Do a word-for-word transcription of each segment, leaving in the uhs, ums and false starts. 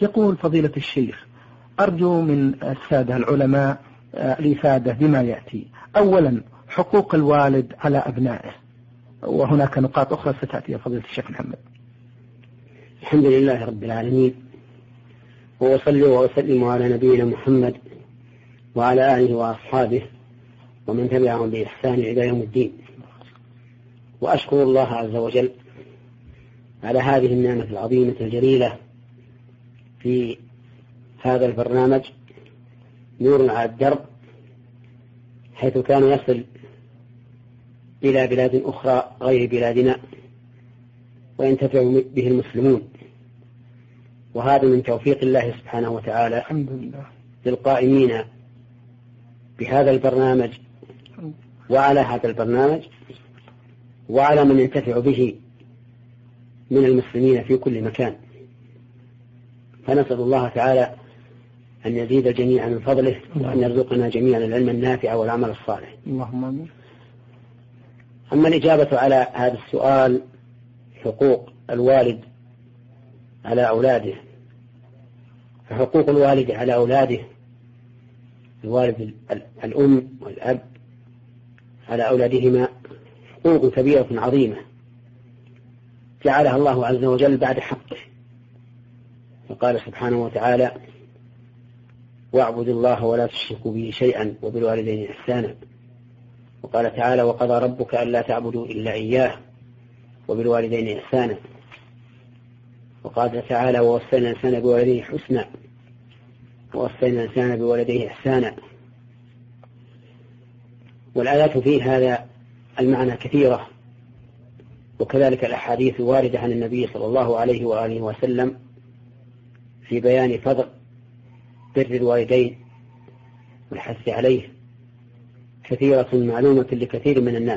يقول فضيلة الشيخ: أرجو من السادة العلماء الإفادة بما يأتي. أولا، حقوق الوالد على أبنائه، وهناك نقاط أخرى ستأتي يا فضيلة الشيخ محمد. الحمد لله رب العالمين، وأصلي وأسلم على نبينا محمد وعلى آله وأصحابه ومن تبعهم بإحسان إلى يوم الدين. وأشكر الله عز وجل على هذه النعمة العظيمة الجليلة في هذا البرنامج نور على الدرب، حيث كان يصل إلى بلاد أخرى غير بلادنا وينتفع به المسلمون، وهذا من توفيق الله سبحانه وتعالى الحمد لله للقائمين بهذا البرنامج وعلى هذا البرنامج وعلى من ينتفع به من المسلمين في كل مكان. فنسأل الله تعالى أن يزيد الجميع من فضله وأن يرزقنا جميعا العلم النافع والعمل الصالح. اللهم آمين. أما الإجابة على هذا السؤال، حقوق الوالد على أولاده، فحقوق الوالد على أولاده، الوالد الأم والأب على أولادهما حقوق كبيرة عظيمة جعلها الله عز وجل بعد حقه، فقال سبحانه وتعالى: واعبدوا الله ولا تشركوا به شيئا وبالوالدين إحسانا. وقال تعالى: وقضى ربك ألا تعبدوا إلا إياه وبالوالدين إحسانا. وقال تعالى: ووصينا الإنسان بوالديه حسنا ووصينا الإنسان بوالديه إحسانا. والآيات في هذا المعنى كثيرة، وكذلك الأحاديث واردة عن النبي صلى الله عليه وآله وسلم في بيان فضل بر الوالدين والحث عليه كثيرة معلومة لكثير من الناس.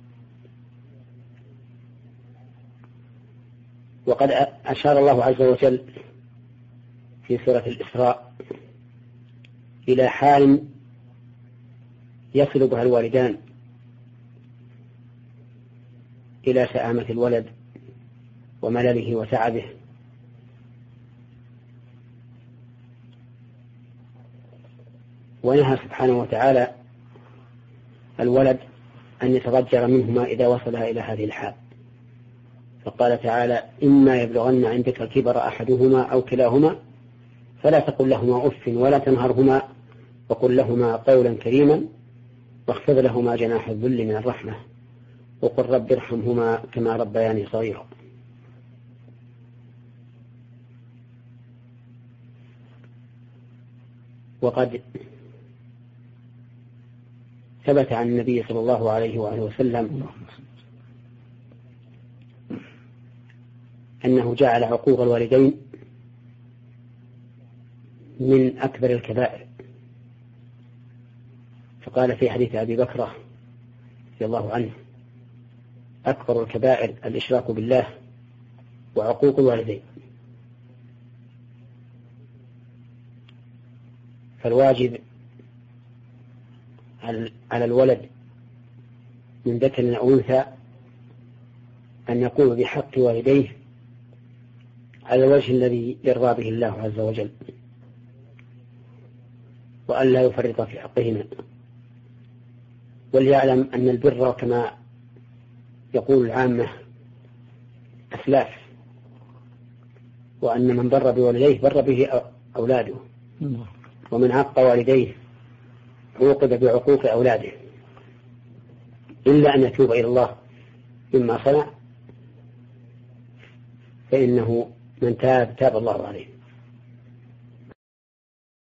وقد أشار الله عز وجل في سورة الإسراء إلى حال يصل بها الوالدان إلى سآمة الولد وملله وتعبه، ونهى سبحانه وتعالى الولد أن يتضجر منهما إذا وصلها إلى هذه الحال، فقال تعالى: إما يبلغن عندك الكبر أحدهما أو كلاهما فلا تقل لهما أف ولا تنهرهما وقل لهما قولا كريما واخفض لهما جناح الذل من الرحمة وقل رب ارحمهما كما ربياني صغيرا. وقد ثبت عن النبي صلى الله عليه وآله وسلم أنه جعل عقوق الوالدين من أكبر الكبائر، فقال في حديث أبي بكرة رضي الله عنه: أكبر الكبائر الإشراك بالله وعقوق الوالدين. فالواجب على الولد من ذكر أو أنثى أن يقوم بحق والديه على الوجه الذي يرضى به الله عز وجل، وأن لا يفرط في حقهما. وليعلم أن البر كما يقول العامة أسلاف، وأن من بر بوالديه بر به أولاده، ومن عق والديه عوقب بعقوق أولاده، إلا أن يتوب إلى الله مما صنع، فإنه من تاب تاب الله عليه.